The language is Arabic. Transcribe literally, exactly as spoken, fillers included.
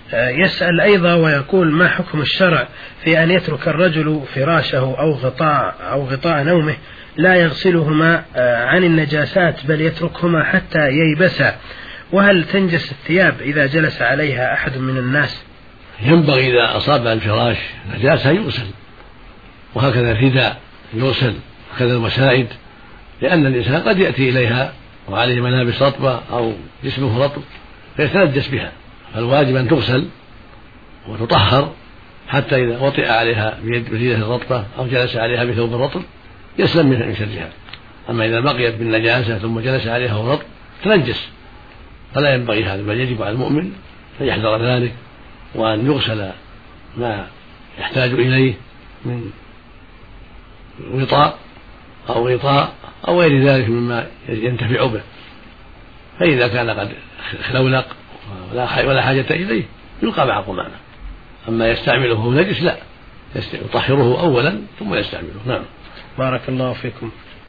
يسأل أيضا ويقول: ما حكم الشرع في أن يترك الرجل فراشه أو غطاء أو غطاء نومه لا يغسلهما عن النجاسات بل يتركهما حتى ييبسا، وهل تنجس الثياب إذا جلس عليها أحد من الناس؟ ينبغي إذا أصاب الفراش نجاسة يغسل، وهكذا الرداء يغسل، وكذا المسائد، لأن الإنسان قد يأتي إليها وعليه ملابس رطبة أو جسمه رطب فيتنجس بها، فالواجب أن تغسل وتطهر حتى إذا وطئ عليها بيده رطبة أو جلس عليها بثوب رطب يسلم من شرها. أما إذا بقيت بالنجاسة ثم جلس عليها رطب تنجس، فلا ينبغي هذا، بل يجب على المؤمن أن يحذر ذلك، وأن يغسل ما يحتاج إليه من غطاء أو غطاء أو غير ذلك مما ينتفع به، فإذا كان قد خلولق ولا حاجة إليه يلقى مع قمامه. أما يستعمله نجس لا، يطهره أولا ثم يستعمله. نعم. بارك الله فيكم.